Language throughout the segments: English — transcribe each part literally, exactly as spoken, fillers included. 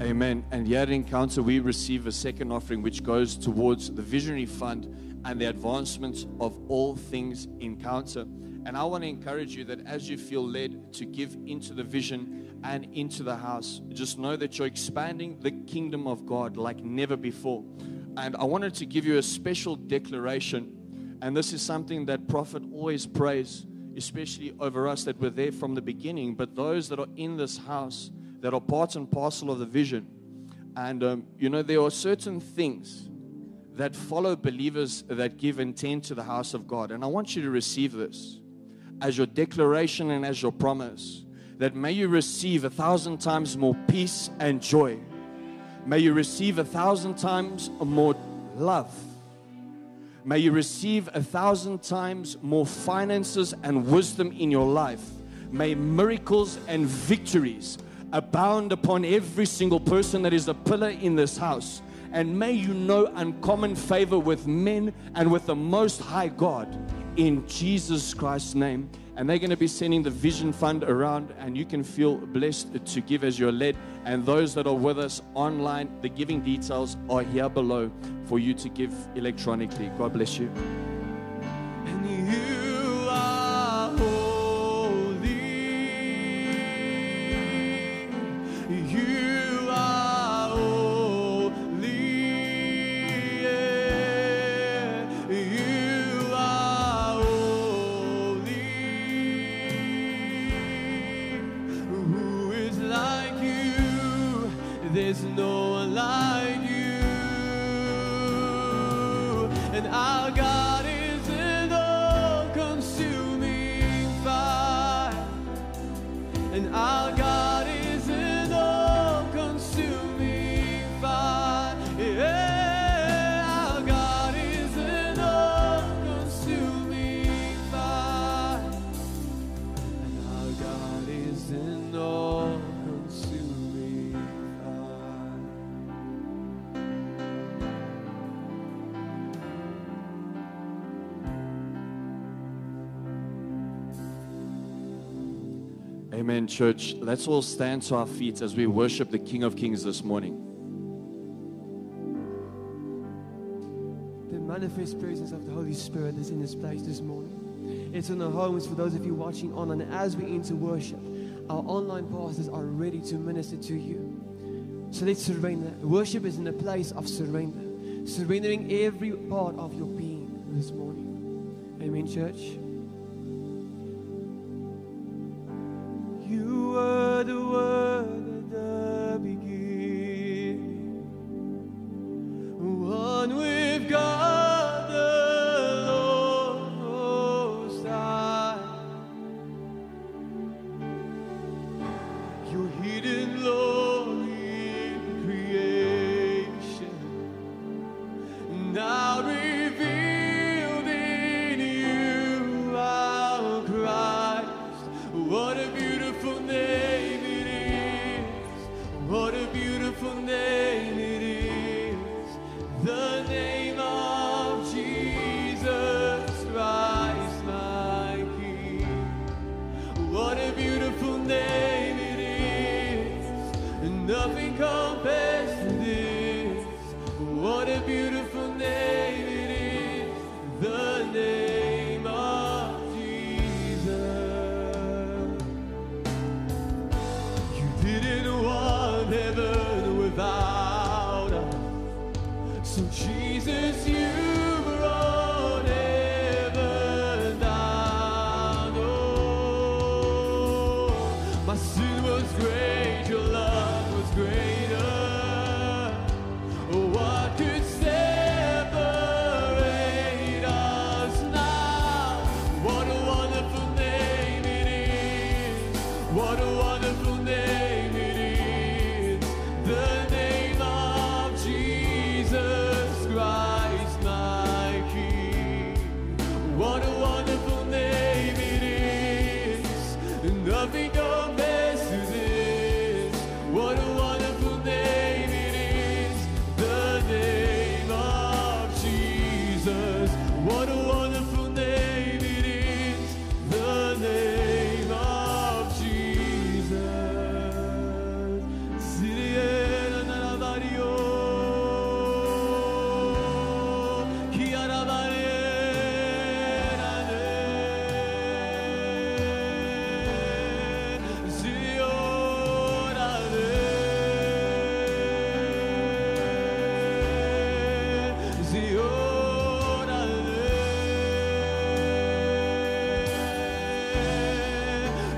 Amen. And here at Encounter, we receive a second offering which goes towards the Visionary Fund and the advancement of all things Encounter. And I want to encourage you that as you feel led to give into the vision and into the house, just know that you're expanding the kingdom of God like never before. And I wanted to give you a special declaration. And this is something that Prophet always prays, especially over us that were there from the beginning, but those that are in this house that are part and parcel of the vision. And, um, you know, there are certain things that follow believers that give and tend to the house of God. And I want you to receive this as your declaration and as your promise, that may you receive a thousand times more peace and joy. May you receive a thousand times more love. May you receive a thousand times more finances and wisdom in your life. May miracles and victories abound upon every single person that is a pillar in this house. And may you know uncommon favor with men and with the Most High God in Jesus Christ's name. And they're going to be sending the Vision Fund around, and you can feel blessed to give as you're led. And those that are with us online, the giving details are here below for you to give electronically. God bless you. And you are holy. You are holy. Yeah. You are holy. Who is like you? There's no one like you. And our God is an all-consuming fire. And our God is an all-consuming fire. Yeah, our God is an all-consuming fire. And our God is an all-consuming fire. Amen, church. Let's all stand to our feet as we worship the King of Kings this morning. The manifest presence of the Holy Spirit is in this place this morning. It's in the homes for those of you watching online. As we enter worship, our online pastors are ready to minister to you. So let's surrender. Worship is in a place of surrender. Surrendering every part of your being this morning. Amen, church. You were the Word at the beginning, one with God the Lord Most High. Your hidden glory in creation, now revealed in you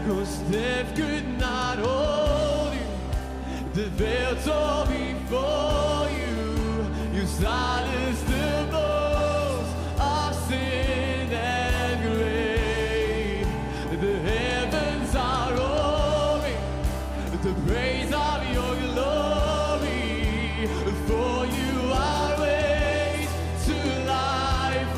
'cause death could not hold you. The veil tore before you. You silenced the voice of sin and grave. The heavens are roaring the praise of your glory. For you are raised to life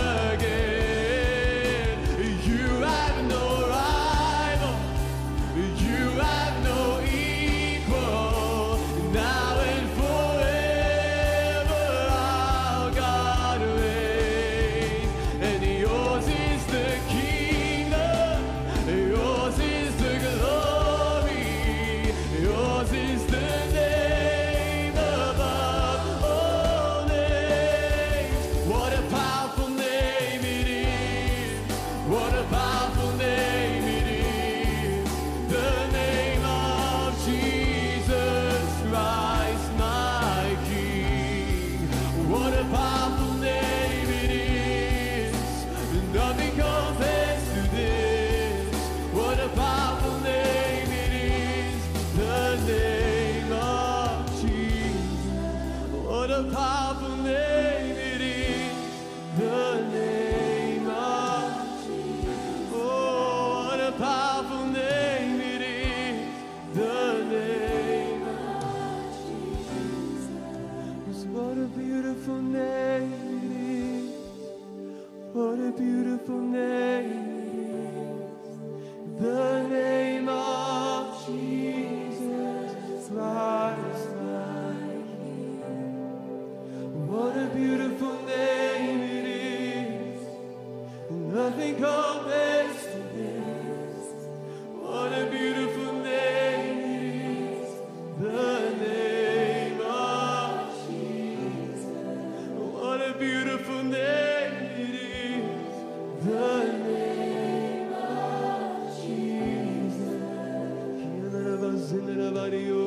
again. You have no rival. You have no equal. Now and forever our God reigns. And yours is the kingdom. Yours is the glory. Yours is the name above all names. What a powerful name it is. What a powerful name it is. The name of Jesus Christ, my King. What a powerful name it is. Nothing compares to this. What a powerful name it is. The name of Jesus. What a powerful name it is. The name of Jesus. Oh, what a powerful name it is. The name of Jesus. What a beautiful name it is. What a beautiful name it is. The name of Jesus Christ, my King. What a beautiful name it is. Nothing compares to this. What a beautiful name it is. The name of Jesus. What a beautiful name it is. The name of Jesus. Zinarabadio.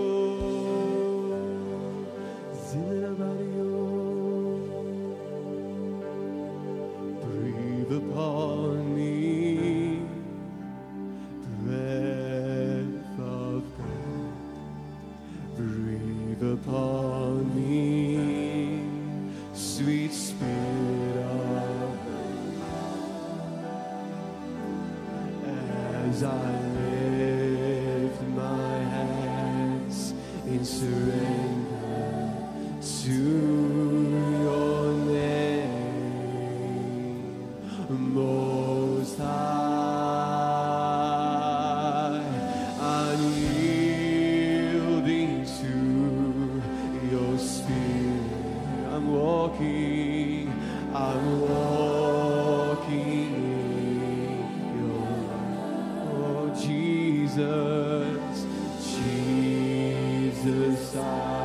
Zinarabadio. Breathe upon me, breath of God. Breathe upon me, sweet Spirit of God. As I lift my hands in surrender to your name, Most High, I'm yielding to your Spirit. I'm walking, I'm walking in your light. Oh, Jesus, Jesus, I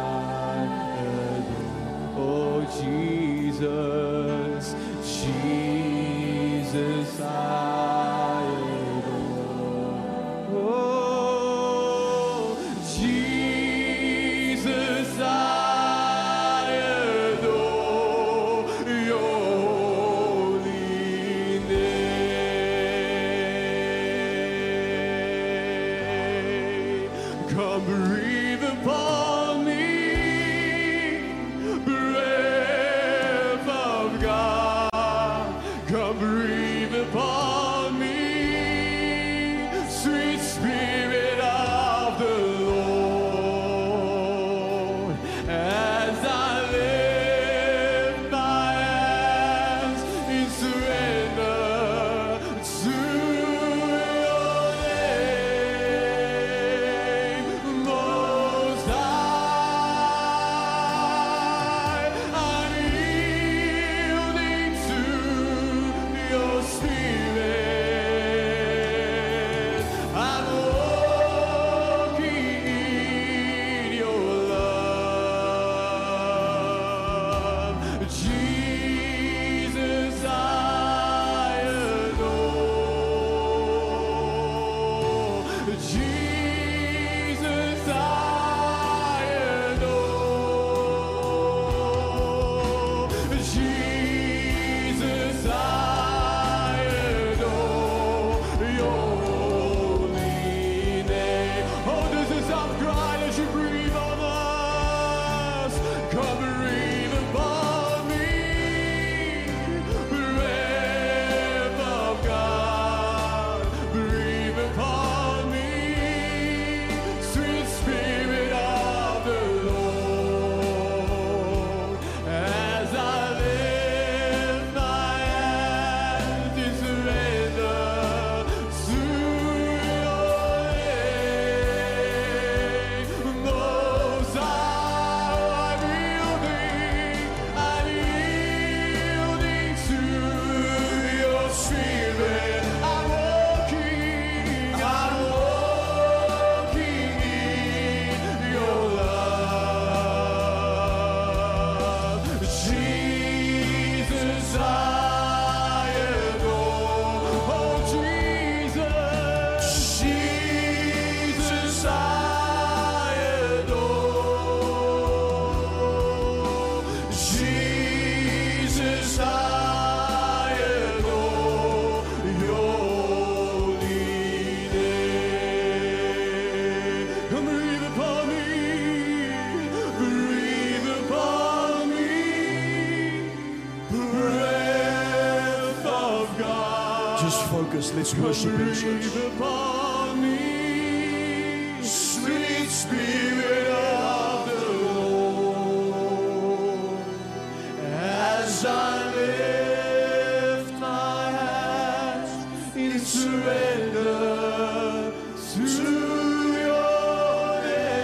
adore. Oh, Jesus, Jesus, I adore. Oh, Jesus, I adore your holy name. Come breathe upon me, breath of God. Come breathe upon me, sweet Spirit of the Lord. As I lift my hands in surrender to your name, Most High. Just focus. Let's worship Him, church. Breathe upon me, sweet Spirit of the Lord, as I lift my hands in surrender to your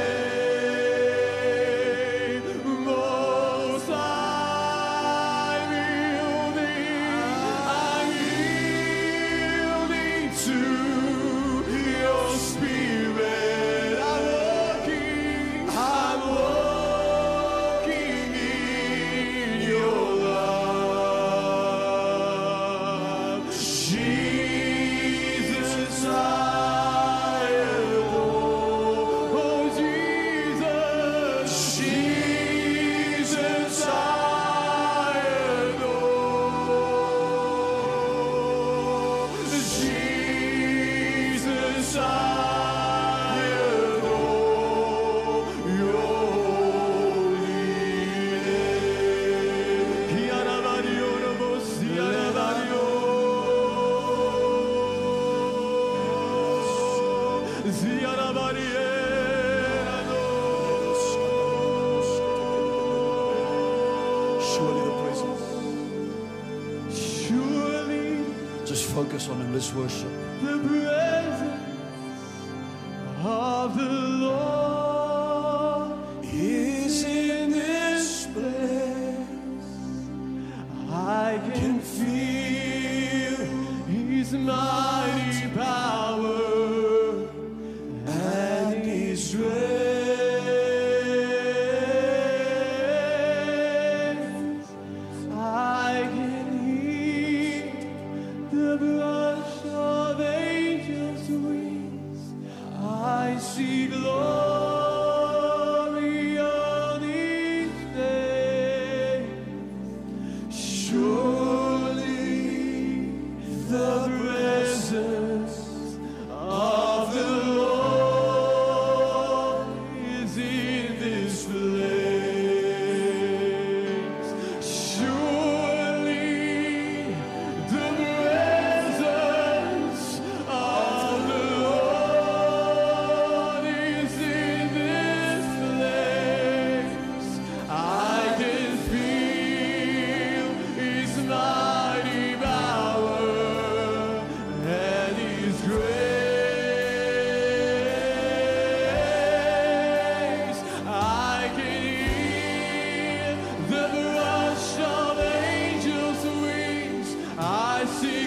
name. Most High, yielding, I'm yielding to your Spirit. I'm walking, I'm walking in your love. Jesus, I adore. Oh, Jesus, Jesus, I adore. Jesus, I adore your holy name. Kianamario, Sianamario. Surely the presence. Surely Just focus on Him. Let's worship. the presence of the Lord is in this place. I can feel His mighty power and His grace. I can hear the brush of angels' wings. I see glory on His face. Surely the presence of the Lord is in this place. Surely the presence of the Lord is in this place. I can feel His mighty power and His grace. I can hear the rush of angels' wings. I see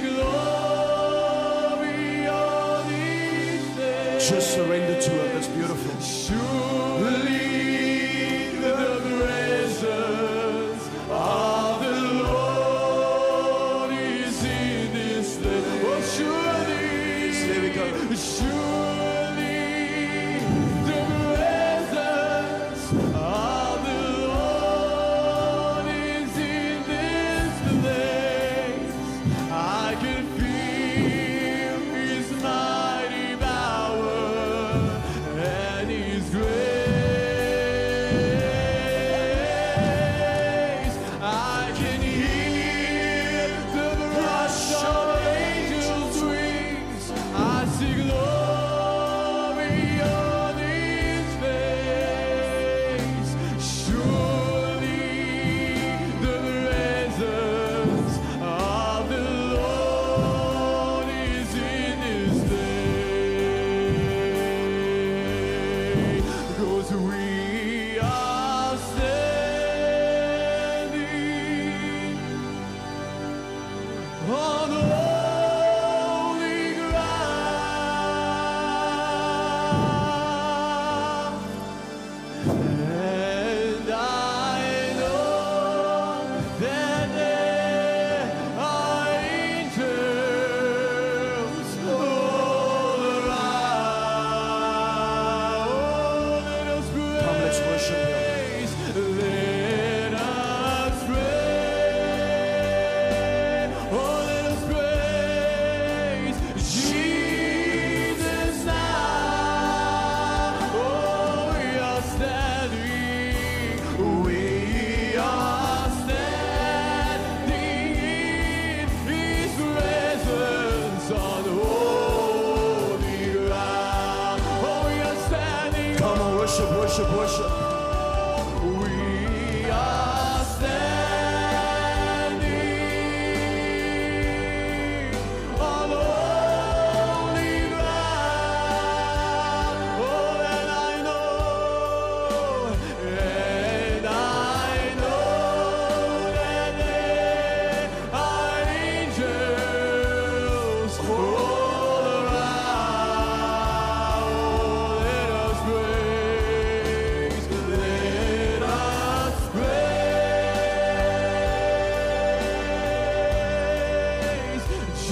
glory on His face. Just surrender to Him. That's beautiful. Surely the presence of the Lord is in this place. Oh, surely, There we go. surely the presence of the Lord is in this place. I can feel His mighty power and His grace. Worship, worship. We are standing on holy ground. Oh, and I know, and I know that there are angels all around. Oh, let us praise, let us praise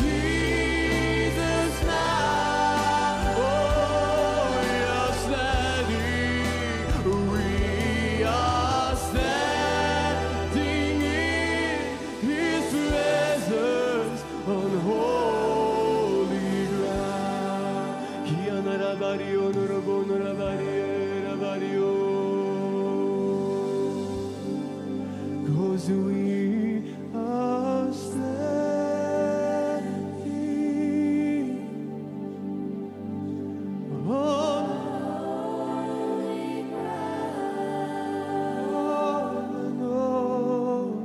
Jesus now. Oh, we are standing, we are standing in His presence on holy ground. Kianarabario, narabonorabario, rabario. 'Cause we are standing on holy ground.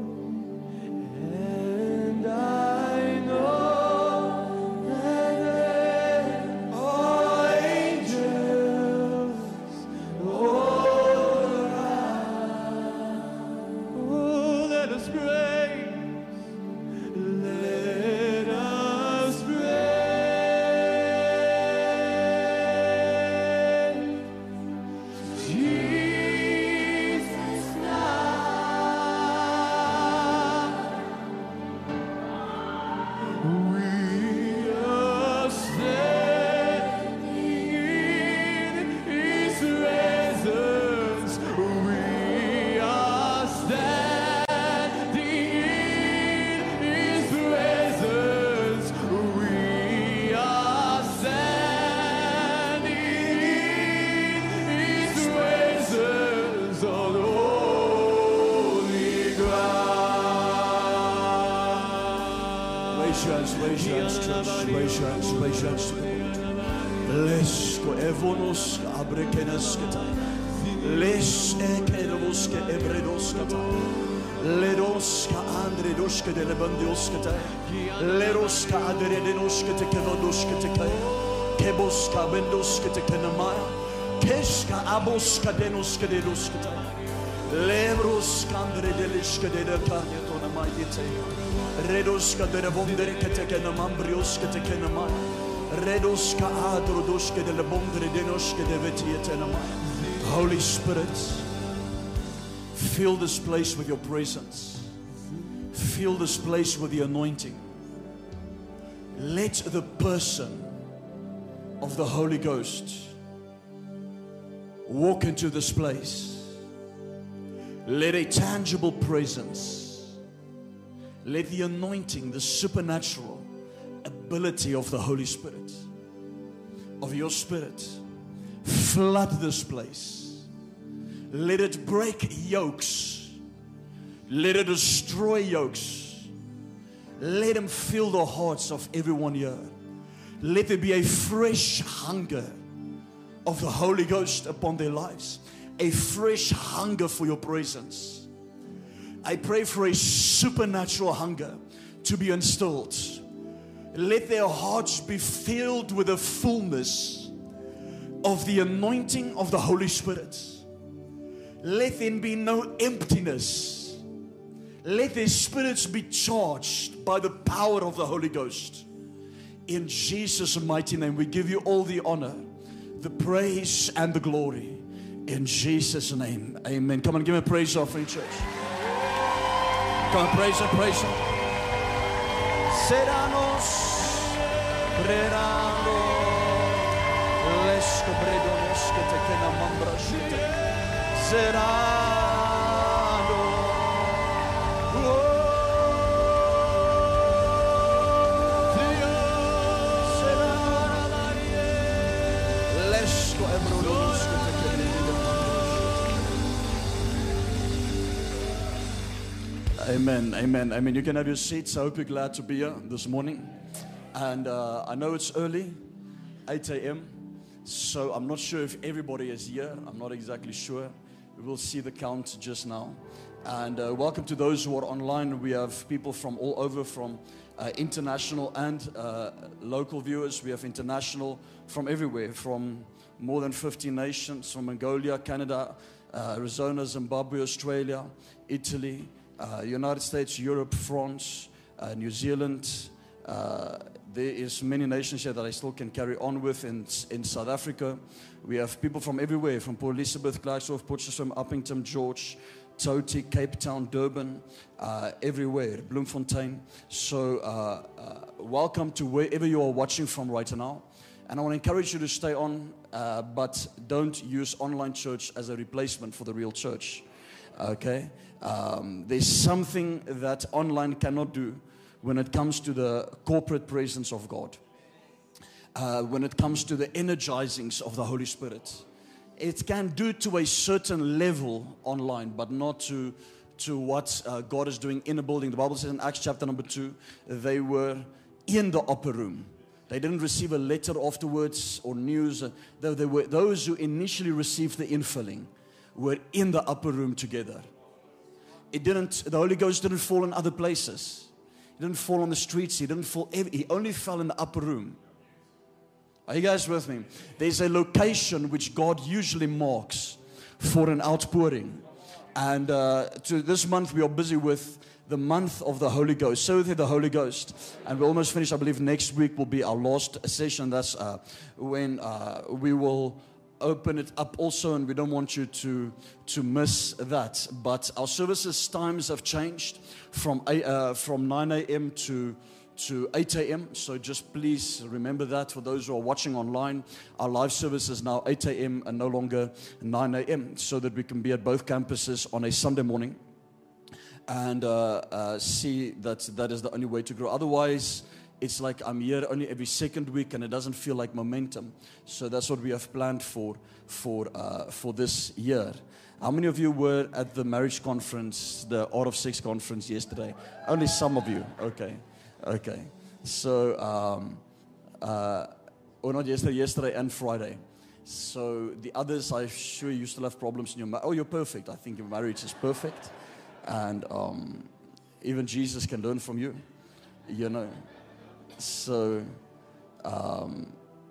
And I know that there are angels all around. Oh, let us praise, let us praise Jesus now. We are standing in His presence. We are standing in His presence. We are standing in His presence on holy ground. Raise your hands, raise your hands, church. Raise your hands, raise your hands to the Lord. Les ko evonos abrekenes keta. Les ekelos ke ebredos keta. Leros ka andredos ke delebandios keta. Leros ka adredenos ke tekevodos ke tekaya. Kebos ka bendos ke tekenamaya. Kesh ka abos ka denos ke dedos keta. Lebros ka andredelis ke dedekanya tonamayite. Redos ka derebondere ke tekenamambrios ke tekenamaya. Redos ka adrodos ke delebondere denos ke devetiyetenamaya. Holy Spirit, fill this place with your presence. Fill this place with the anointing. Let the person of the Holy Ghost walk into this place. Let a tangible presence, let the anointing, the supernatural ability of the Holy Spirit, of your Spirit, flood this place. Let it break yokes. Let it destroy yokes. Let Him fill the hearts of everyone here. Let there be a fresh hunger of the Holy Ghost upon their lives. A fresh hunger for your presence. I pray for a supernatural hunger to be instilled. Let their hearts be filled with the fullness of the anointing of the Holy Spirit. Let there be no emptiness. Let their spirits be charged by the power of the Holy Ghost. In Jesus' mighty name, we give you all the honor, the praise, and the glory. In Jesus' name, amen. Come on, give me a praise offering, church. Come on, praise Him, praise Him. Seranos, Brerano, Lesko Bredonos, Ketekena Mambra Shite, Serano, Serano, Lesko Ebrodos, Ketekena Amen, amen, amen. You can have your seats. I hope you're glad to be here this morning. And uh, I know it's early, eight a.m., So I'm not sure if everybody is here. I'm not exactly sure. We will see the count just now. And uh, welcome to those who are online. We have people from all over, from uh, international and uh, local viewers. We have international from everywhere, from more than fifty nations, from Mongolia, Canada, uh, Arizona, Zimbabwe, Australia, Italy, uh, United States, Europe, France, uh, New Zealand. Uh, there is many nations here that I still can carry on with. In, in South Africa, we have people from everywhere, from Port Elizabeth, Klerksdorp, Potchefstroom, Uppington, George, Toti, Cape Town, Durban, uh, everywhere, Bloemfontein. So uh, uh, welcome to wherever you are watching from right now. And I want to encourage you to stay on, uh, but don't use online church as a replacement for the real church. Okay? Um, there's something that online cannot do when it comes to the corporate presence of God. Uh, when it comes to the energizings of the Holy Spirit. It can do to a certain level online, but not to, to what uh, God is doing in a building. The Bible says in Acts chapter number two, they were in the upper room. They didn't receive a letter afterwards or news. They, they were, those who initially received the infilling were in the upper room together. It didn't, the Holy Ghost didn't fall in other places. He didn't fall on the streets. He didn't fall. He only fell in the upper room. Are you guys with me? There's a location which God usually marks for an outpouring. And uh, to this month, we are busy with the month of the Holy Ghost. So with the Holy Ghost. And we're almost finished. I believe next week will be our last session. That's uh, when uh, we will open it up also. And we don't want you to, to miss that. But our services times have changed from, uh, from nine a.m. to... to eight a.m. So just please remember that for those who are watching online. Our live service is now eight a.m. and no longer nine a.m. so that we can be at both campuses on a Sunday morning and uh, uh, see that that is the only way to grow. Otherwise, it's like I'm here only every second week and it doesn't feel like momentum. So that's what we have planned for for uh, for this year. How many of you were at the marriage conference, the Art of Sex conference yesterday? Only some of you. Okay. Okay, so, um, uh, or not yesterday, yesterday and Friday. So the others, I'm sure you still have problems in your marriage. Oh, you're perfect. I think your marriage is perfect. And um, even Jesus can learn from you, you know. So, um,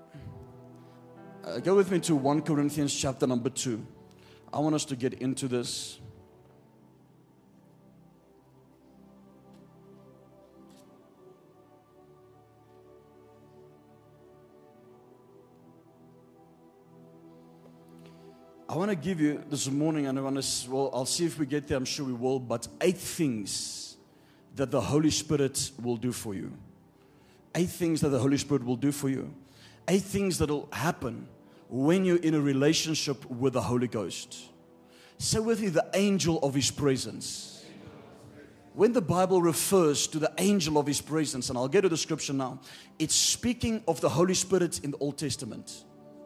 uh, go with me to First Corinthians chapter number two. I want us to get into this. I want to give you this morning, and I want to, well, I'll see if we get there, I'm sure we will, but eight things that the Holy Spirit will do for you. Eight things that the Holy Spirit will do for you. Eight things that will happen when you're in a relationship with the Holy Ghost. Say with me, the angel of His presence. When the Bible refers to the angel of His presence, and I'll get to the scripture now, it's speaking of the Holy Spirit in the Old Testament.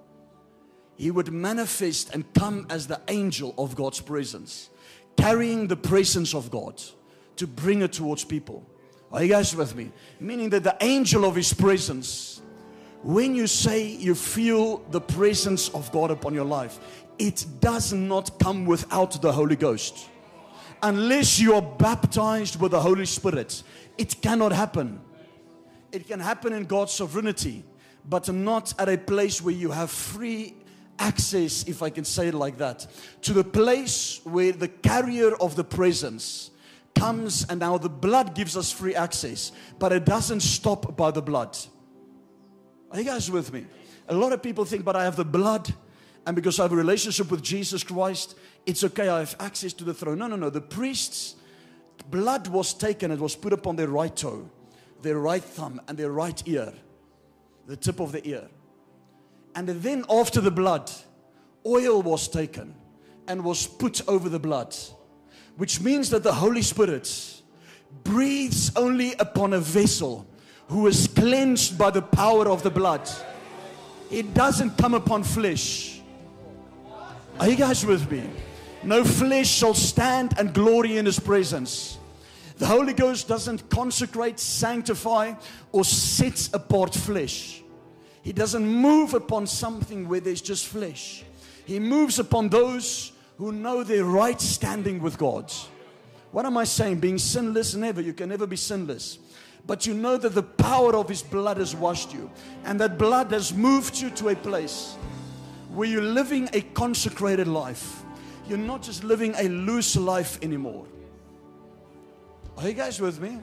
He would manifest and come as the angel of God's presence, carrying the presence of God to bring it towards people. Are you guys with me? Meaning that the angel of His presence, when you say you feel the presence of God upon your life, it does not come without the Holy Ghost. Unless you are baptized with the Holy Spirit, it cannot happen. It can happen in God's sovereignty, but not at a place where you have free access, if I can say it like that, to the place where the carrier of the presence comes, and now the blood gives us free access, but it doesn't stop by the blood. Are you guys with me? A lot of people think, but I have the blood, and because I have a relationship with Jesus Christ, it's okay, I have access to the throne. No, no, no. The priest's blood was taken, it was put upon their right toe, their right thumb, and their right ear, the tip of the ear. And then after the blood, oil was taken and was put over the blood, which means that the Holy Spirit breathes only upon a vessel who is cleansed by the power of the blood. It doesn't come upon flesh. Are you guys with me? No flesh shall stand and glory in His presence. The Holy Ghost doesn't consecrate, sanctify, or set apart flesh. He doesn't move upon something where there's just flesh. He moves upon those who know their right standing with God. What am I saying? Being sinless, never. You can never be sinless. But you know that the power of His blood has washed you. And that blood has moved you to a place where you're living a consecrated life. You're not just living a loose life anymore. Are you guys with me?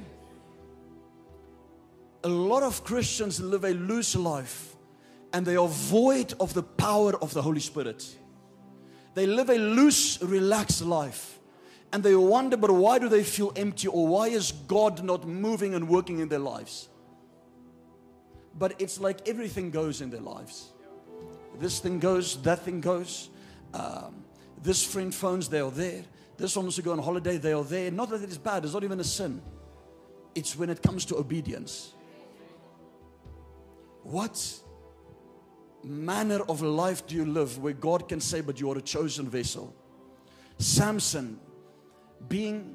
A lot of Christians live a loose life and they are void of the power of the Holy Spirit. They live a loose, relaxed life and they wonder, but why do they feel empty, or why is God not moving and working in their lives? But it's like everything goes in their lives. This thing goes, that thing goes. Um, this friend phones, they are there. This one wants to go on holiday, they are there. Not that it is bad, it's not even a sin. It's when it comes to obedience. What manner of life do you live where God can say, but you are a chosen vessel? Samson being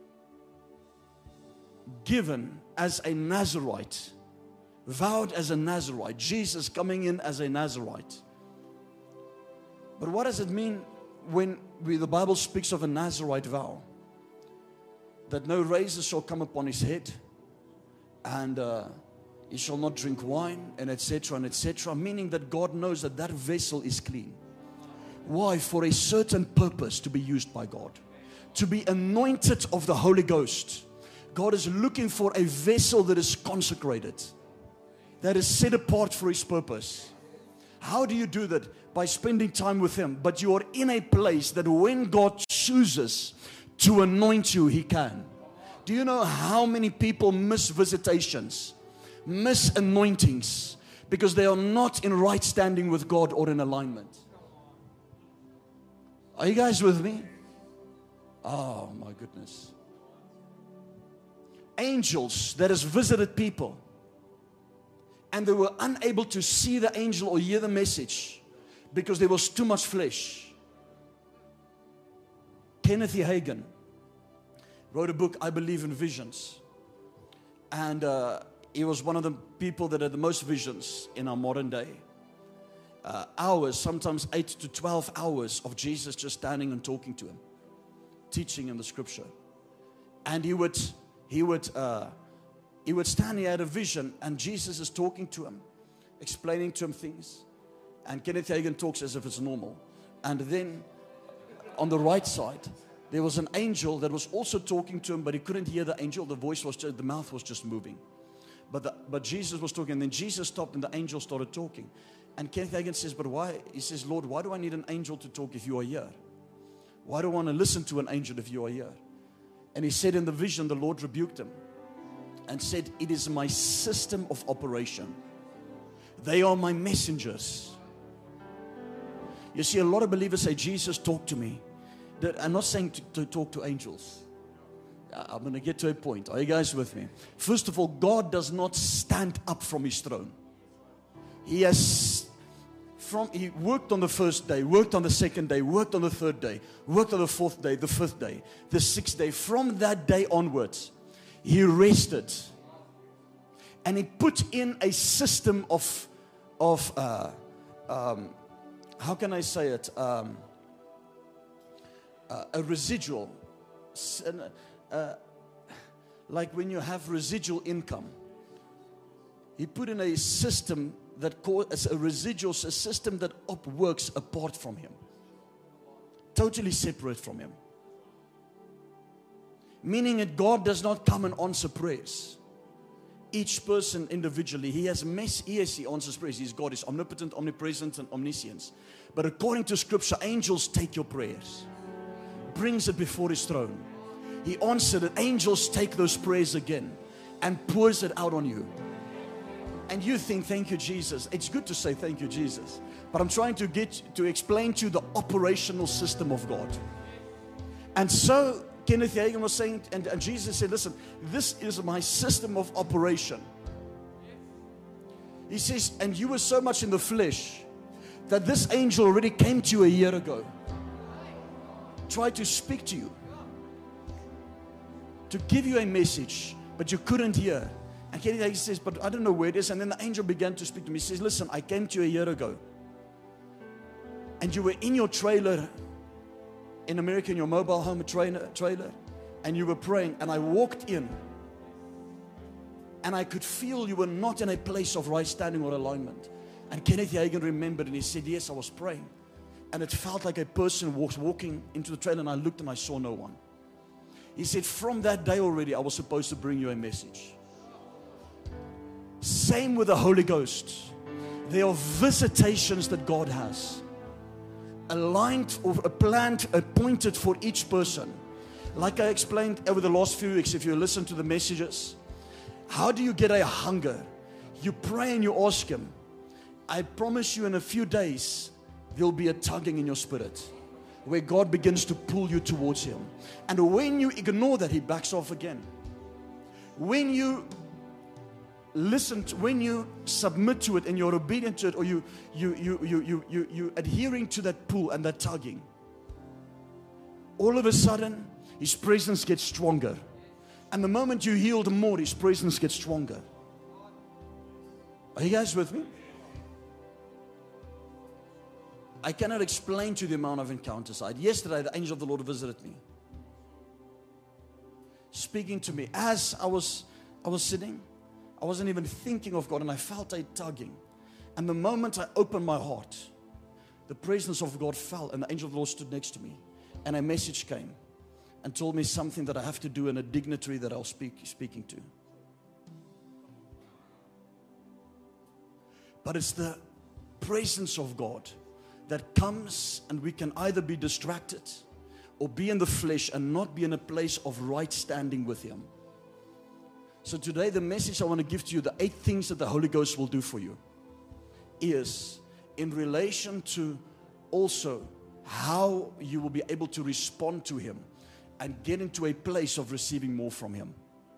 given as a Nazarite, vowed as a Nazarite. Jesus coming in as a Nazarite. But what does it mean when we, the Bible speaks of a Nazarite vow? That no razor shall come upon his head, and uh, he shall not drink wine, and et cetera and et cetera. Meaning that God knows that that vessel is clean. Why? For a certain purpose, to be used by God, to be anointed of the Holy Ghost. God is looking for a vessel that is consecrated, that is set apart for His purpose. How do you do that? By spending time with Him. But you are in a place that when God chooses to anoint you, He can. Do you know how many people miss visitations, miss anointings, because they are not in right standing with God or in alignment? Are you guys with me? Oh my goodness. Angels that has visited people, and they were unable to see the angel or hear the message because there was too much flesh. Kenneth E. Hagin wrote a book, I Believe in Visions. And uh, he was one of the people that had the most visions in our modern day. Uh, hours, sometimes eight to twelve hours of Jesus just standing and talking to him, teaching in the scripture. And he would, he would, uh, he would stand, he had a vision, and Jesus is talking to him, explaining to him things. And Kenneth Hagin talks as if it's normal. And then on the right side, there was an angel that was also talking to him, but he couldn't hear the angel. The voice was just, the mouth was just moving. But, the, but Jesus was talking, and then Jesus stopped and the angel started talking. And Kenneth Hagin says, but why? He says, Lord, why do I need an angel to talk if you are here? Why do I want to listen to an angel if you are here? And he said in the vision, the Lord rebuked him and said, it is my system of operation. They are my messengers. You see, a lot of believers say, Jesus, talk to me. I'm not saying to, to talk to angels. I'm going to get to a point. Are you guys with me? First of all, God does not stand up from His throne. He has from He worked on the first day, worked on the second day, worked on the third day, worked on the fourth day, the fifth day, the sixth day. From that day onwards, He rested. And He put in a system of, of uh, um, how can I say it? Um, uh, a residual. Uh, like when you have residual income. He put in a system that calls a residual, a system that up works apart from Him. Totally separate from Him. Meaning that God does not come and answer prayers. Each person individually, He has mess, yes, He answers prayers. He's God, is omnipotent, omnipresent, and omniscience. But according to Scripture, angels take your prayers, brings it before His throne. He answered it. Angels take those prayers again and pours it out on you. And you think, thank you, Jesus. It's good to say thank you, Jesus. But I'm trying to get to explain to you the operational system of God. And so Kenneth Hagin was saying, and, and Jesus said, listen, this is my system of operation. He says, and you were so much in the flesh that this angel already came to you a year ago. Tried to speak to you, to give you a message, but you couldn't hear. And Kenneth Hagin says, but I don't know where it is. And then the angel began to speak to me. He says, listen, I came to you a year ago. And you were in your trailer in America, in your mobile home trailer, trailer. And you were praying. And I walked in. And I could feel you were not in a place of right standing or alignment. And Kenneth Hagin remembered, and he said, yes, I was praying. And it felt like a person was walking into the trailer, and I looked and I saw no one. He said, from that day already, I was supposed to bring you a message. Same with the Holy Ghost. There are visitations that God has, aligned or planned, appointed for each person. Like I explained over the last few weeks, if you listen to the messages, how do you get a hunger? You pray and you ask Him. I promise you in a few days, there'll be a tugging in your spirit where God begins to pull you towards Him. And when you ignore that, He backs off again. When you listen to, when you submit to it and you're obedient to it, or you you you you you you you adhering to that pull and that tugging, all of a sudden His presence gets stronger. And the moment you yield more, His presence gets stronger. Are you guys with me? I cannot explain to you the amount of encounters I had. Yesterday, the angel of the Lord visited me, speaking to me as I was I was sitting. I wasn't even thinking of God, and I felt a tugging. And the moment I opened my heart, the presence of God fell, and the angel of the Lord stood next to me. And a message came and told me something that I have to do in a dignitary that I'll speak speaking to. But it's the presence of God that comes, and we can either be distracted or be in the flesh and not be in a place of right standing with Him. So today, the message I want to give to you, the eight things that the Holy Ghost will do for you, is in relation to also how you will be able to respond to Him and get into a place of receiving more from Him.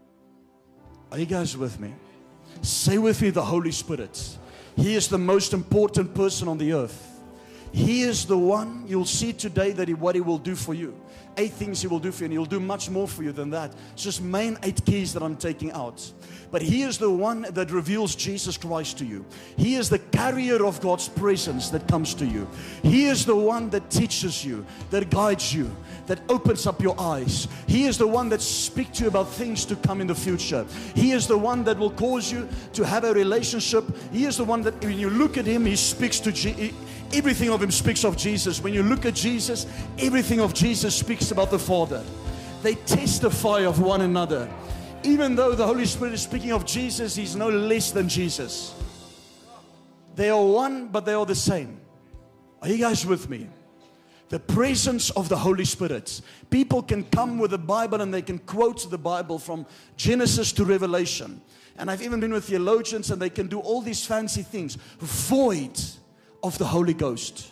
Are you guys with me? Say with me, the Holy Spirit. He is the most important person on the earth. He is the one, you'll see today that he, what He will do for you. Eight things He will do for you, and He'll do much more for you than that. It's just main eight keys that I'm taking out. But He is the one that reveals Jesus Christ to you. He is the carrier of God's presence that comes to you. He is the one that teaches you, that guides you, that opens up your eyes. He is the one that speaks to you about things to come in the future. He is the one that will cause you to have a relationship. He is the one that when you look at Him, He speaks to Jesus. Everything of Him speaks of Jesus. When you look at Jesus, everything of Jesus speaks about the Father. They testify of one another. Even though the Holy Spirit is speaking of Jesus, He's no less than Jesus. They are one, but they are the same. Are you guys with me? The presence of the Holy Spirit. People can come with the Bible and they can quote the Bible from Genesis to Revelation. And I've even been with theologians, and they can do all these fancy things, void of the Holy Ghost.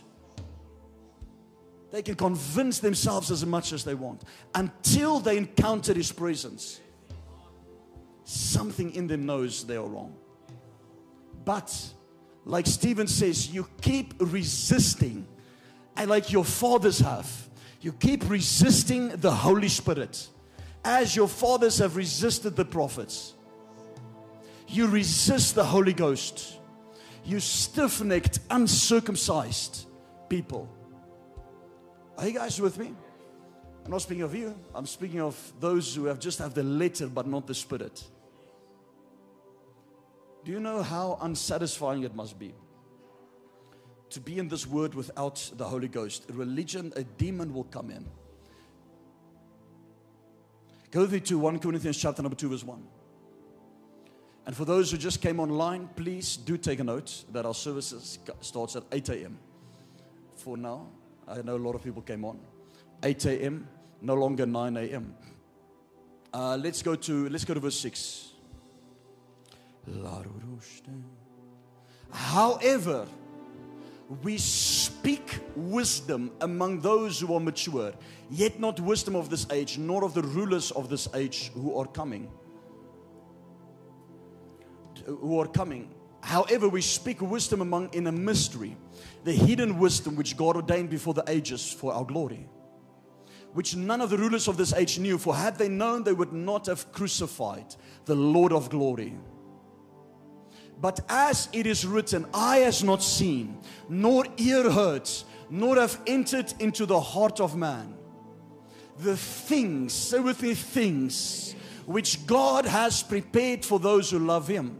They can convince themselves as much as they want until they encounter His presence. Something in them knows they are wrong. But like Stephen says, you keep resisting, and like your fathers have, you keep resisting the Holy Spirit as your fathers have resisted the prophets. You resist the Holy Ghost. You stiff-necked, uncircumcised people. Are you guys with me? I'm not speaking of you. I'm speaking of those who have just have the letter but not the Spirit. Do you know how unsatisfying it must be to be in this word without the Holy Ghost? A religion, a demon will come in. Go with me to First Corinthians chapter number two, verse one. And for those who just came online, please do take a note that our services starts at eight a.m. For now, I know a lot of people came on. eight a.m., no longer nine a.m. Uh, let's go to let's go to verse six. However, we speak wisdom among those who are mature, yet not wisdom of this age, nor of the rulers of this age who are coming. Who are coming. However, we speak wisdom among in a mystery, the hidden wisdom which God ordained before the ages for our glory, which none of the rulers of this age knew. For had they known, they would not have crucified the Lord of glory. But as it is written, eye has not seen, nor ear heard, nor have entered into the heart of man, the things, say with me, things, which God has prepared for those who love Him.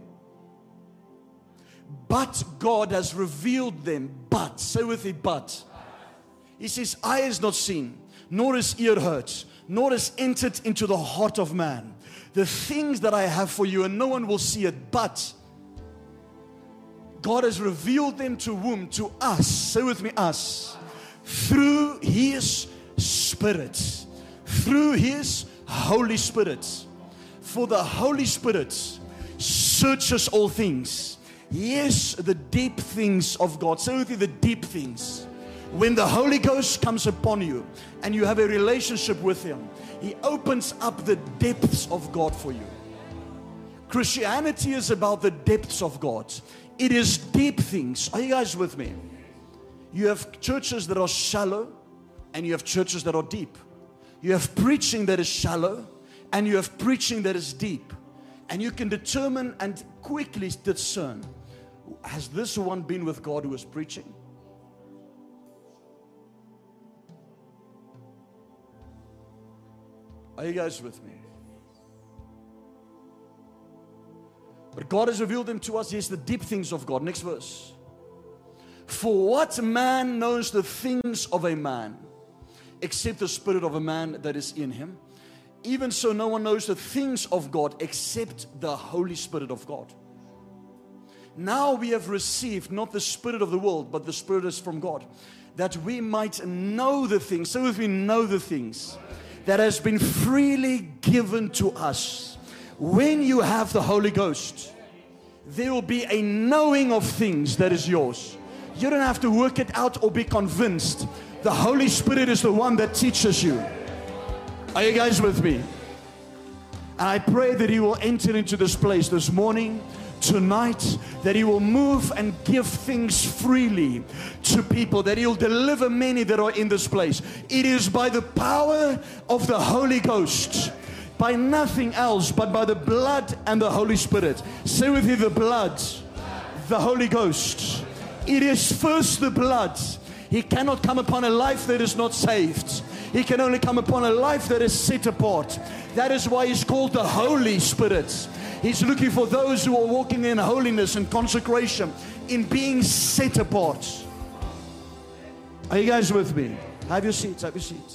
But God has revealed them, but, say with me, but. He says, eye has not seen, nor has ear heard, nor has entered into the heart of man, the things that I have for you, and no one will see it, but God has revealed them to whom? To us. Say with me, us. Through His Spirit. Through His Holy Spirit. For the Holy Spirit searches all things. Yes, the deep things of God. Say with me, the deep things. When the Holy Ghost comes upon you and you have a relationship with Him, He opens up the depths of God for you. Christianity is about the depths of God. It is deep things. Are you guys with me? You have churches that are shallow and you have churches that are deep. You have preaching that is shallow and you have preaching that is deep. And you can determine and quickly discern, has this one been with God who is preaching? Are you guys with me? But God has revealed them to us. Yes, the deep things of God. Next verse. For what man knows the things of a man, except the spirit of a man that is in him? Even so, no one knows the things of God except the Holy Spirit of God. Now we have received not the spirit of the world, but the Spirit is from God, that we might know the things. So if we know the things that has been freely given to us. When you have the Holy Ghost, there will be a knowing of things that is yours. You don't have to work it out or be convinced. The Holy Spirit is the one that teaches you. Are you guys with me? And I pray that He will enter into this place this morning, tonight, that He will move and give things freely to people, that He will deliver many that are in this place. It is by the power of the Holy Ghost, by nothing else but by the blood and the Holy Spirit. Say with me, the blood, the Holy Ghost. It is first the blood. He cannot come upon a life that is not saved. He can only come upon a life that is set apart. That is why He's called the Holy Spirit. He's looking for those who are walking in holiness and consecration, in being set apart. Are you guys with me? Have your seats, have your seats.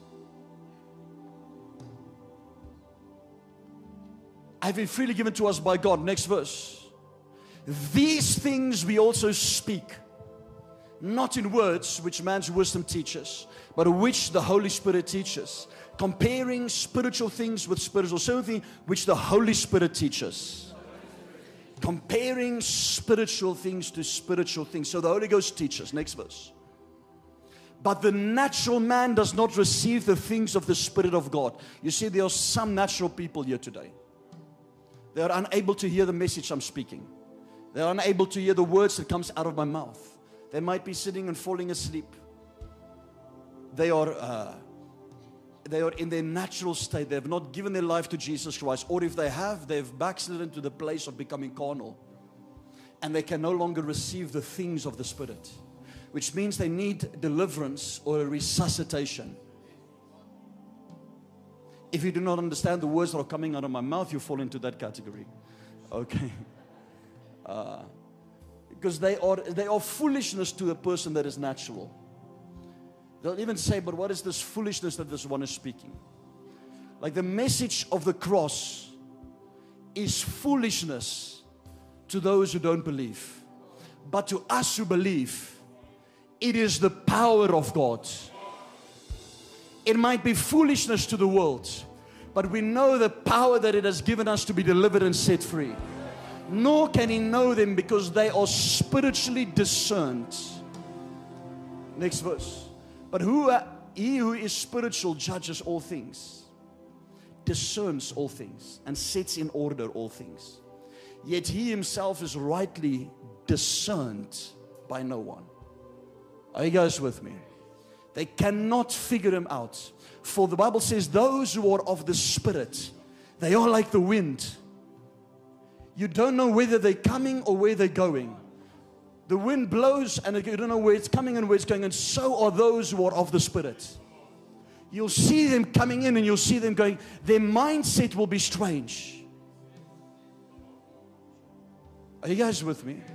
Have been freely given to us by God. Next verse. These things we also speak, not in words which man's wisdom teaches, but which the Holy Spirit teaches, comparing spiritual things with spiritual, something which the Holy Spirit teaches. Comparing spiritual things to spiritual things. So the Holy Ghost teaches. Next verse. But the natural man does not receive the things of the Spirit of God. You see, there are some natural people here today. They are unable to hear the message I'm speaking. They are unable to hear the words that comes out of my mouth. They might be sitting and falling asleep. They are, uh, they are in their natural state. They have not given their life to Jesus Christ. Or if they have, they have backslidden to the place of becoming carnal. And they can no longer receive the things of the Spirit. Which means they need deliverance or a resuscitation. If you do not understand the words that are coming out of my mouth, you fall into that category. Okay. Uh, because they are, they are foolishness to a person that is natural. They'll even say, but what is this foolishness that this one is speaking? Like the message of the cross is foolishness to those who don't believe. But to us who believe, it is the power of God. It might be foolishness to the world, but we know the power that it has given us to be delivered and set free. Nor can he know them because they are spiritually discerned. Next verse. But who are, he who is spiritual judges all things, discerns all things, and sets in order all things. Yet he himself is rightly discerned by no one. Are you guys with me? They cannot figure him out. For the Bible says, those who are of the Spirit, they are like the wind. You don't know whether they're coming or where they're going. The wind blows and you don't know where it's coming and where it's going. And so are those who are of the Spirit. You'll see them coming in and you'll see them going. Their mindset will be strange. Are you guys with me?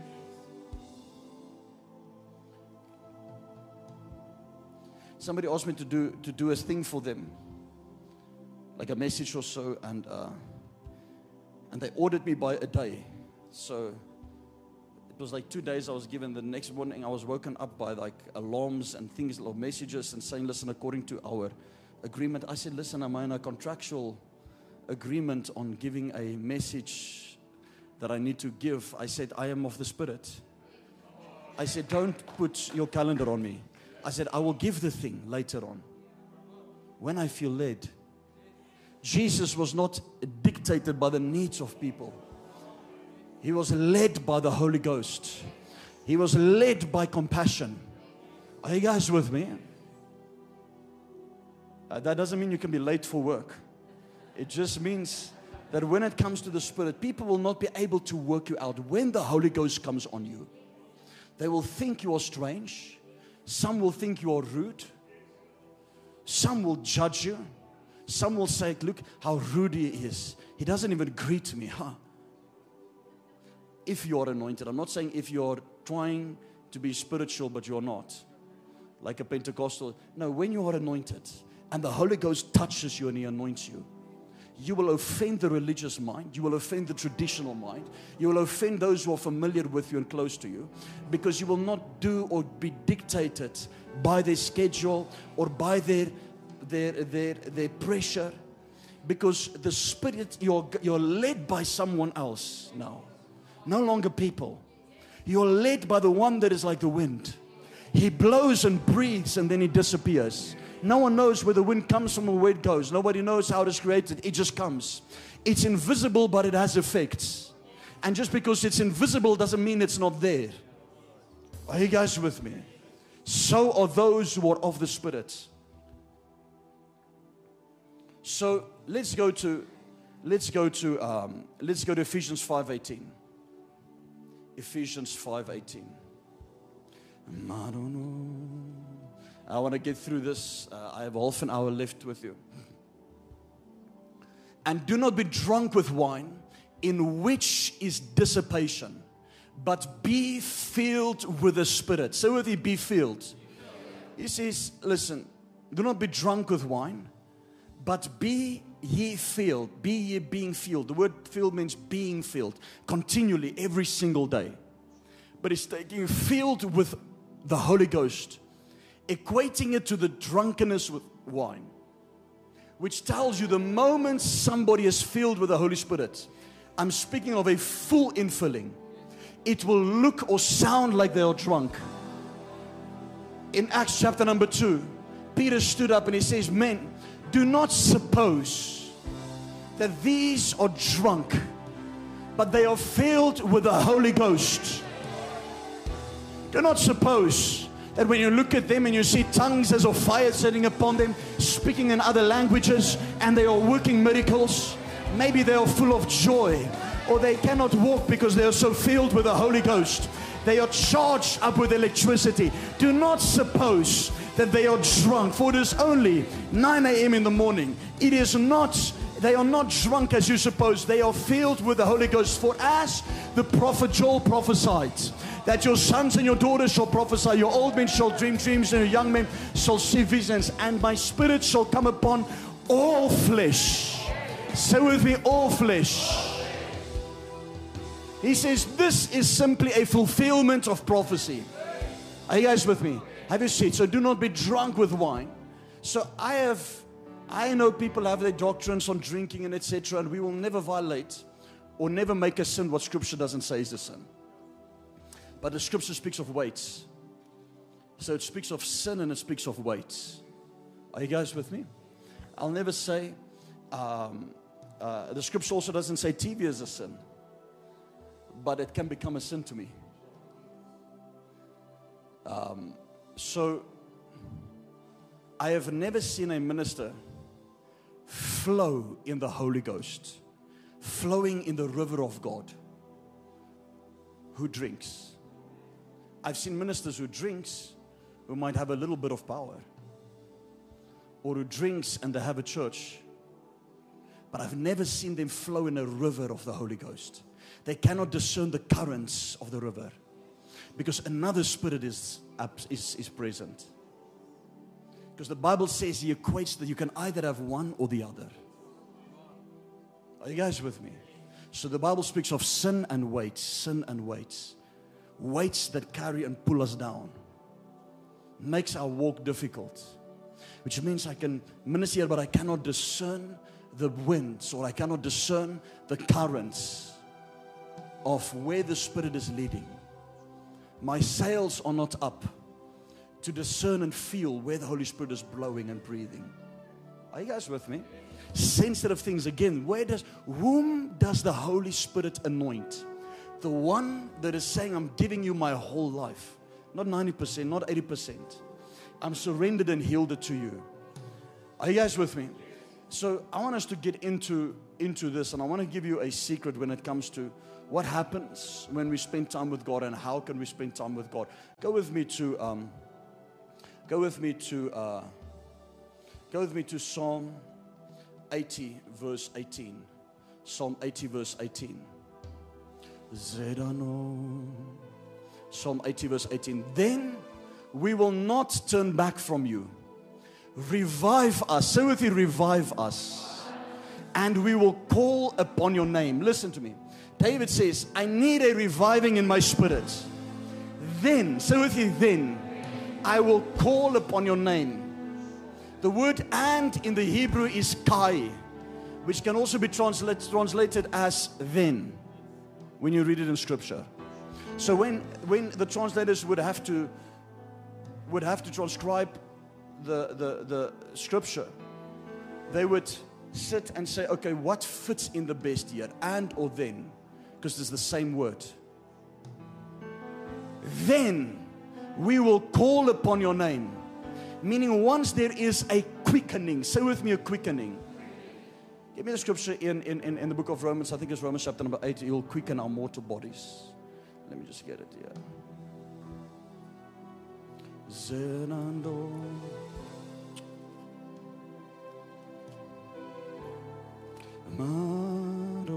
Somebody asked me to do to do a thing for them, like a message or so, and uh, and they ordered me by a day. So it was like two days I was given. The next morning I was woken up by like alarms and things, or messages, and saying, "Listen, according to our agreement." I said, "Listen, am I in a contractual agreement on giving a message that I need to give?" I said, "I am of the Spirit." I said, "Don't put your calendar on me." I said, "I will give the thing later on when I feel led." Jesus was not dictated by the needs of people. He was led by the Holy Ghost. He was led by compassion. Are you guys with me? Uh, that doesn't mean you can be late for work. It just means that when it comes to the Spirit, people will not be able to work you out. When the Holy Ghost comes on you, they will think you are strange. Some will think you are rude. Some will judge you. Some will say, "Look how rude he is. He doesn't even greet me." Huh? If you are anointed, I'm not saying if you're trying to be spiritual, but you're not. Like a Pentecostal. No, when you are anointed and the Holy Ghost touches you and He anoints you, you will offend the religious mind. You will offend the traditional mind. You will offend those who are familiar with you and close to you, because you will not do or be dictated by their schedule or by their their their, their pressure, because the Spirit, you're, you're led by someone else now. No longer people. You're led by the one that is like the wind. He blows and breathes and then He disappears. No one knows where the wind comes from or where it goes. Nobody knows how it is created. It just comes. It's invisible, but it has effects. And just because it's invisible doesn't mean it's not there. Are you guys with me? So are those who are of the Spirit. So let's go to let's go to um, let's go to Ephesians five eighteen. Ephesians five eighteen. I don't know. I want to get through this. Uh, I have half an hour left with you. "And do not be drunk with wine, in which is dissipation, but be filled with the Spirit." Say with me, be filled. He says, listen, do not be drunk with wine, but be ye filled. Be ye being filled. The word filled means being filled continually, every single day. But it's taking filled with the Holy Ghost, equating it to the drunkenness with wine, which tells you the moment somebody is filled with the Holy Spirit, I'm speaking of a full infilling, it will look or sound like they are drunk. In Acts chapter number two, Peter stood up and he says, "Men, do not suppose that these are drunk, but they are filled with the Holy Ghost." Do not suppose that when you look at them and you see tongues as of fire setting upon them, speaking in other languages, and they are working miracles, maybe they are full of joy, or they cannot walk because they are so filled with the Holy Ghost. They are charged up with electricity. Do not suppose that they are drunk, for it is only nine a.m. in the morning. It is not, they are not drunk as you suppose. They are filled with the Holy Ghost. For as the prophet Joel prophesied, that your sons and your daughters shall prophesy, your old men shall dream dreams, and your young men shall see visions, and my Spirit shall come upon all flesh. Say with me, all flesh. He says this is simply a fulfillment of prophecy. Are you guys with me? Have a seat. So do not be drunk with wine. So I have, I know people have their doctrines on drinking and et cetera, and we will never violate or never make a sin what Scripture doesn't say is a sin. But the Scripture speaks of weights. So it speaks of sin and it speaks of weights. Are you guys with me? I'll never say, um, uh, the Scripture also doesn't say T V is a sin. But it can become a sin to me. Um, so, I have never seen a minister flow in the Holy Ghost, flowing in the river of God. who drinks. I've seen ministers who drinks who might have a little bit of power, or who drinks and they have a church, but I've never seen them flow in a river of the Holy Ghost. They cannot discern the currents of the river because another spirit is, is, is present. Because the Bible says He equates that you can either have one or the other. Are you guys with me? So the Bible speaks of sin and weights, sin and weights. Weights that carry and pull us down. Makes our walk difficult. Which means I can minister here, but I cannot discern the winds, or I cannot discern the currents of where the Spirit is leading. My sails are not up to discern and feel where the Holy Spirit is blowing and breathing. Are you guys with me? Sensitive things again. Where does, whom does the Holy Spirit anoint? The one that is saying, I'm giving you my whole life. Not ninety percent, not eighty percent. I'm surrendered and yielded to you. Are you guys with me? So I want us to get into, into this, and I want to give you a secret when it comes to what happens when we spend time with God and how can we spend time with God. Go with me to um, go with me to uh, go with me to Psalm eighty verse eighteen. Psalm eighty verse eighteen. Zedano. Psalm eighty verse eighteen. Then we will not turn back from you. Revive us. Say with you, revive us. And we will call upon your name. Listen to me. David says, I need a reviving in my spirit. Then, say with you, then I will call upon your name. The word and in the Hebrew is kai, which can also be translate, translated as then, when you read it in Scripture. So when, when the translators would have to would have to transcribe the, the, the Scripture, they would sit and say, okay, what fits in the best here? And or then? Because it's the same word. Then we will call upon your name. Meaning once there is a quickening. Say with me, a quickening. Give me the scripture in, in, in, in the book of Romans. I think it's Romans chapter number eight. He will quicken our mortal bodies. Let me just get it here. Zenando. Amado.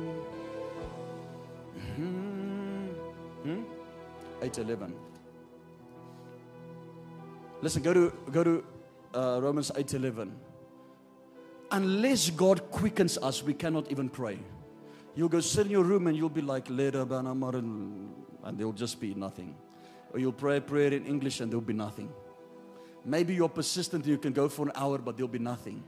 Hmm. Hmm? eight eleven. Listen, go to go to uh, Romans eight eleven. Unless God quickens us, we cannot even pray. You'll go sit in your room and you'll be like, and there'll just be nothing. Or you'll pray a prayer in English and there'll be nothing. Maybe you're persistent and you can go for an hour, but there'll be nothing.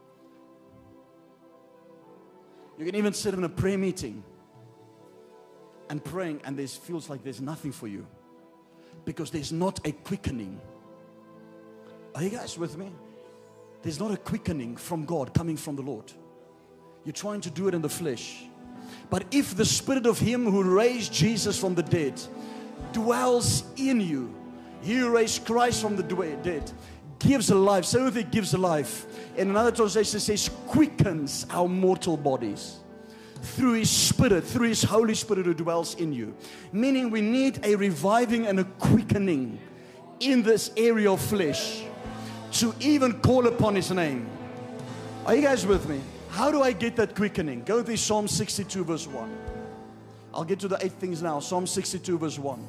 You can even sit in a prayer meeting and praying, and it feels like there's nothing for you because there's not a quickening. Are you guys with me? There's not a quickening from God coming from the Lord. You're trying to do it in the flesh. But if the Spirit of Him who raised Jesus from the dead dwells in you, He who raised Christ from the dead gives a life. So if it gives a life. In another translation it says quickens our mortal bodies through His Spirit, through His Holy Spirit who dwells in you. Meaning we need a reviving and a quickening in this area of flesh to even call upon His name. Are you guys with me? How do I get that quickening? Go to Psalm sixty-two verse one. I'll get to the eight things now. Psalm sixty-two verse one.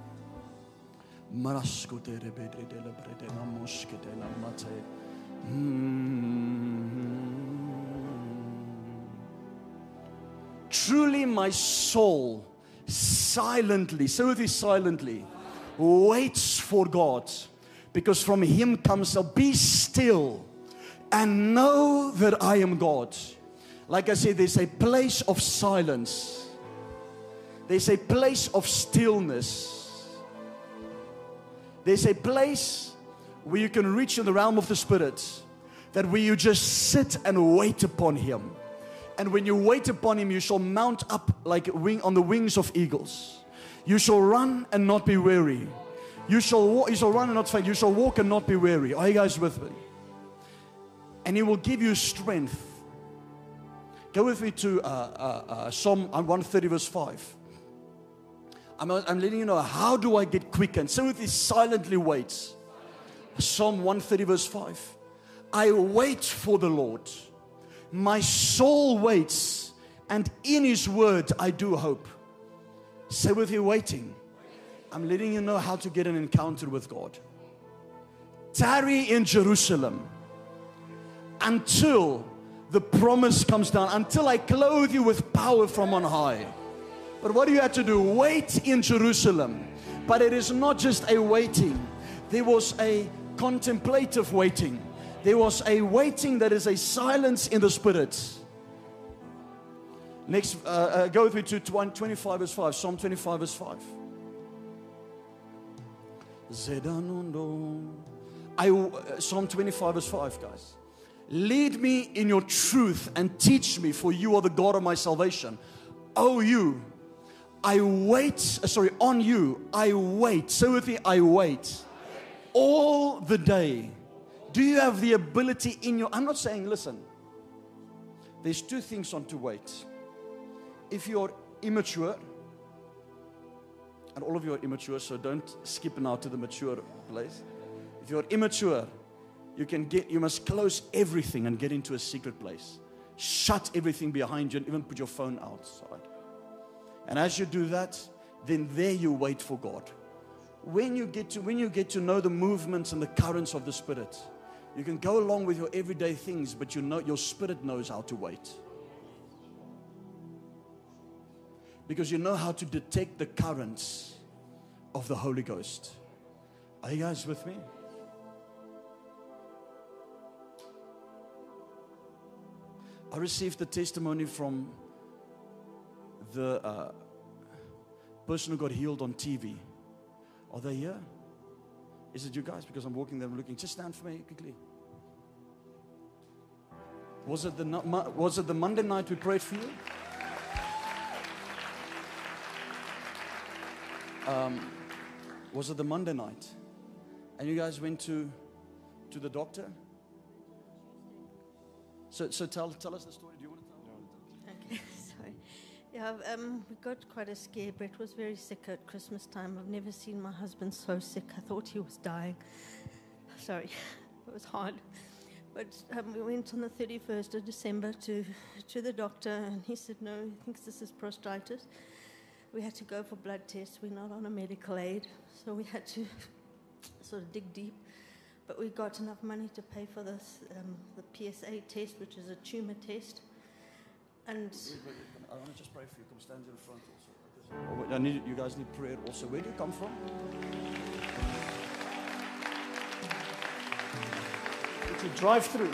Truly my soul silently, say with me, silently, waits for God, because from Him comes a be still and know that I am God. Like I said, there's a place of silence. There's a place of stillness. There's a place where you can reach in the realm of the Spirit, that where you just sit and wait upon Him. And when you wait upon Him, you shall mount up like wing on the wings of eagles. You shall run and not be weary. You shall walk, you shall run and not faint. You shall walk and not be weary. Are you guys with me? And He will give you strength. Go with me to uh, uh, uh, Psalm one thirty verse five. I'm, I'm letting you know, how do I get quicker? And Timothy silently waits. Psalm one thirty verse five. I wait for the Lord. My soul waits, and in His word I do hope. Say with you, waiting. I'm letting you know how to get an encounter with God. Tarry in Jerusalem until the promise comes down, until I clothe you with power from on high. But what do you have to do? Wait in Jerusalem. But it is not just a waiting. There was a contemplative waiting. There was a waiting that is a silence in the spirit. Next, uh, uh, go with me to twenty-five verse five. Psalm twenty-five verse five. I, uh, Psalm twenty-five verse five, guys. Lead me in your truth and teach me, for you are the God of my salvation. Oh, you, I wait, uh, sorry, on you, I wait. Say with me, I wait. All the day. Do you have the ability in your, I'm not saying, listen, there's two things on to wait. If you're immature, and all of you are immature, so don't skip now to the mature place. If you're immature, you can get, you must close everything and get into a secret place. Shut everything behind you and even put your phone outside. And as you do that, then there you wait for God. When you get to, when you get to know the movements and the currents of the Spirit, you can go along with your everyday things, but you know your spirit knows how to wait. Because you know how to detect the currents of the Holy Ghost. Are you guys with me? I received the testimony from the uh, person who got healed on T V. Are they here? Is it you guys? Because I'm walking there, I'm looking. Just stand for me quickly. Was it the was it the Monday night we prayed for you? Um, was it the Monday night? And you guys went to to the doctor? So so tell tell us the story. Do you want to tell? Okay, sorry. Yeah, um, we got quite a scare. Brett was very sick at Christmas time. I've never seen my husband so sick. I thought he was dying. Sorry, it was hard. But um, we went on the thirty-first of December to, to the doctor, and he said, no, he thinks this is prostatitis. We had to go for blood tests. We're not on a medical aid, so we had to sort of dig deep. But we got enough money to pay for this, um, the P S A test, which is a tumor test. And I want to just pray for you. Come stand in front also. I need, you guys need prayer also. Where do you come from? Did you drive through?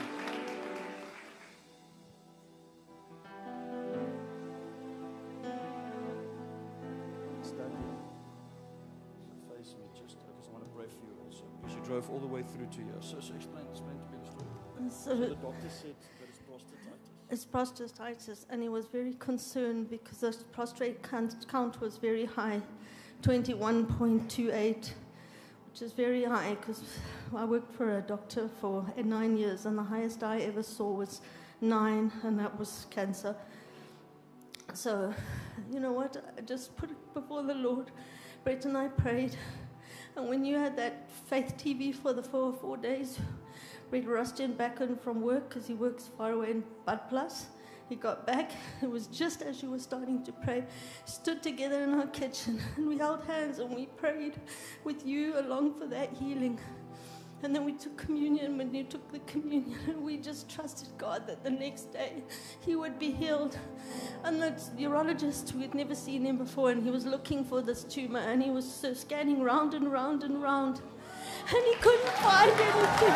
Stand here. Face me just because I want to pray for you also. Because you drove all the way through to here. So, so explain, explain to me the story. so So the doctor said that it's prostatitis. it's prostatitis, and he was very concerned because the prostate count, count was very high, twenty-one point two eight, which is very high because I worked for a doctor for nine years, and the highest I ever saw was nine, and that was cancer. So, you know what? I just put it before the Lord. Brett and I prayed, and when you had that Faith T V for the four four days, Brett rushed in back in from work because he works far away in Bud Plus. He got back. It was just as you were starting to pray. Stood together in our kitchen, and we held hands and we prayed with you along for that healing. And then we took communion when you took the communion, and we just trusted God that the next day he would be healed. And the urologist, we had never seen him before, and he was looking for this tumor, and he was so scanning round and round and round, and he couldn't find anything.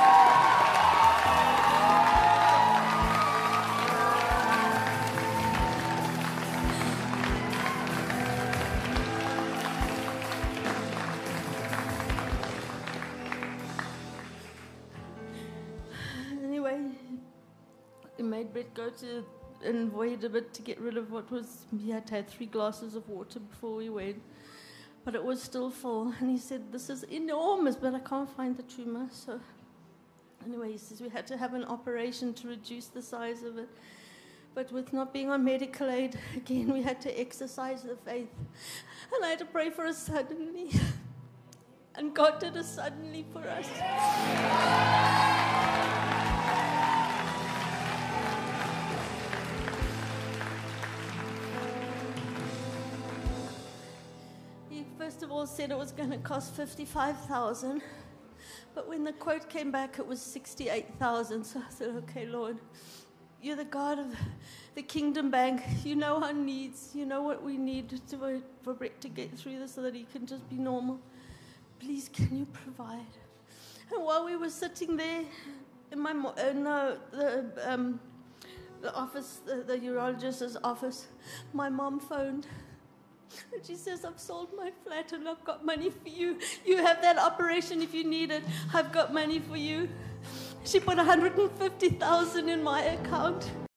Anyway, it made Brett go to and wait a bit to get rid of what was, he had to have three glasses of water before we went. But it was still full, and he said, this is enormous, but I can't find the tumor. So anyway, he says we had to have an operation to reduce the size of it. But with not being on medical aid, again, we had to exercise the faith. And I had to pray for a suddenly. And God did a suddenly for us. He first of all said it was going to cost fifty-five thousand dollars. But when the quote came back, it was sixty-eight thousand dollars. So I said, okay, Lord, you're the God of the Kingdom Bank. You know our needs. You know what we need to, for Brett to get through this so that he can just be normal. Please, can you provide? And while we were sitting there in my mo- uh, no, the, um, the office, the, the urologist's office, my mom phoned. And she says, I've sold my flat and I've got money for you. You have that operation if you need it. I've got money for you. She put one hundred fifty thousand dollars in my account.